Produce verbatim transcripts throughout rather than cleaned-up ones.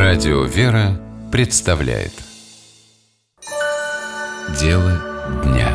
Радио «Вера» представляет Дело дня.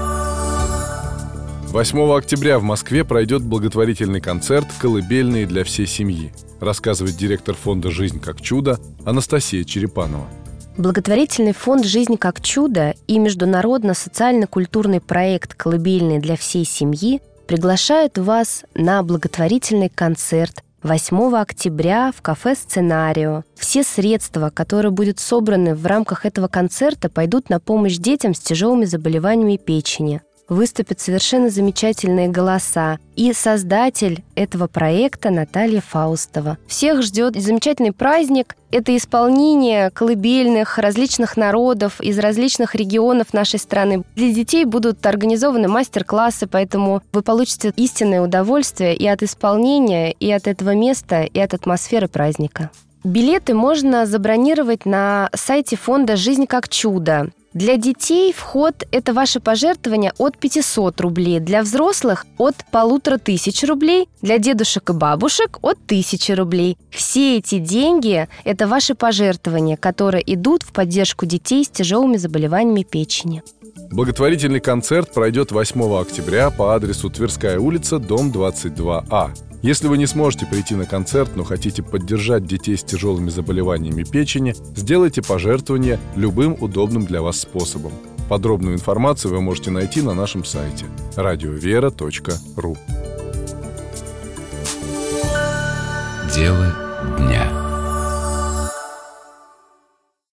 восьмого октября в Москве пройдет благотворительный концерт «Колыбельные для всей семьи», рассказывает директор фонда «Жизнь как чудо» Анастасия Черепанова. Благотворительный фонд «Жизнь как чудо» и международно-социально-культурный проект «Колыбельные для всей семьи» приглашают вас на благотворительный концерт восьмого октября в кафе «Сценарио». Все средства, которые будут собраны в рамках этого концерта, пойдут на помощь детям с тяжелыми заболеваниями печени. Выступят совершенно замечательные голоса и создатель этого проекта Наталья Фаустова. Всех ждет замечательный праздник. Это исполнение колыбельных различных народов из различных регионов нашей страны. Для детей будут организованы мастер-классы, поэтому вы получите истинное удовольствие и от исполнения, и от этого места, и от атмосферы праздника. Билеты можно забронировать на сайте фонда «Жизнь как чудо». Для детей вход – это ваше пожертвование от пятисот рублей, для взрослых – от полутора тысяч рублей, для дедушек и бабушек – от тысячи рублей. Все эти деньги – это ваши пожертвования, которые идут в поддержку детей с тяжелыми заболеваниями печени. Благотворительный концерт пройдет восьмого октября по адресу Тверская улица, дом двадцать два А. Если вы не сможете прийти на концерт, но хотите поддержать детей с тяжелыми заболеваниями печени, сделайте пожертвование любым удобным для вас способом. Подробную информацию вы можете найти на нашем сайте радиовера точка ру. Дело дня.